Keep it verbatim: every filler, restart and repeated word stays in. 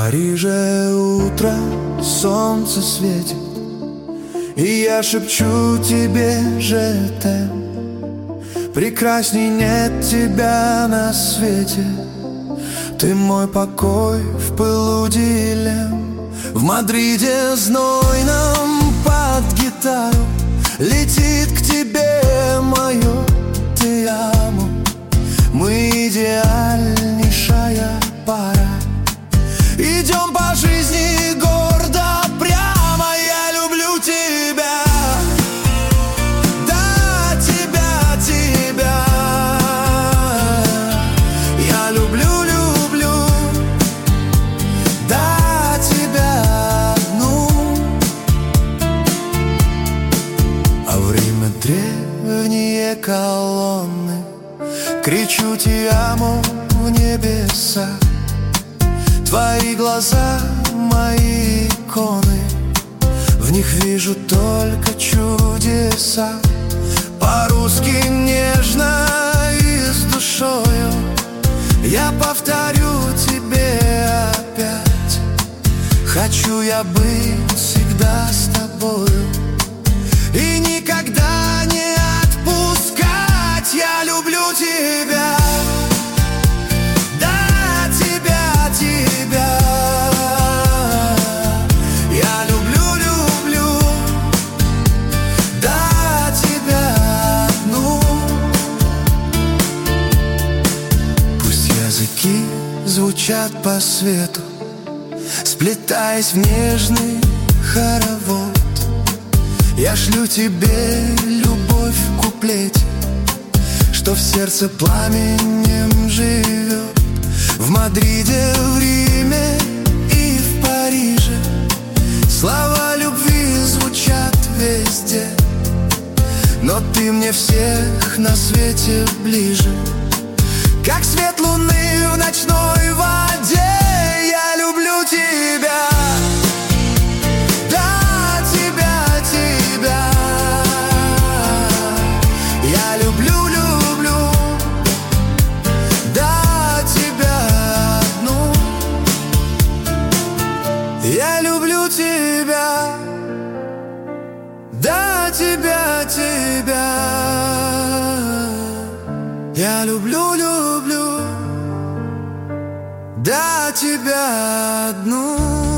Париже утро, солнце светит, и я шепчу тебе же ты. Прекрасней нет тебя на свете. Ты мой покой в пылу дилемм. В Мадриде знойном под гитару летит к тебе мое «Te amo». Мы идеальнейшая пара. Идем по жизни гордо, прямо. Я люблю тебя, да, тебя, тебя. Я люблю, люблю, да, тебя одну. А время древние колонны, кричу «Te amo» в небеса. Твои глаза, мои иконы, в них вижу только чудеса. По-русски нежно и с душою я повторю тебе опять. Хочу я быть всегда с тобою и никогда не отпускать. Я люблю тебя, да, тебя, тебя. Я люблю, люблю, да, тебя одну. Пусть языки звучат по свету, сплетаясь в нежный хоровод. Я шлю тебе любовь в куплете, что в сердце пламенем живет. В Мадриде, в Риме и в Париже слова любви звучат везде, но ты мне всех на свете ближе, как свет луны в ночной воде. Я люблю тебя, да, тебя, тебя. Я люблю, люблю, да, тебя одну. Я люблю тебя, да, тебя, тебя. Я люблю, люблю, да, тебя одну.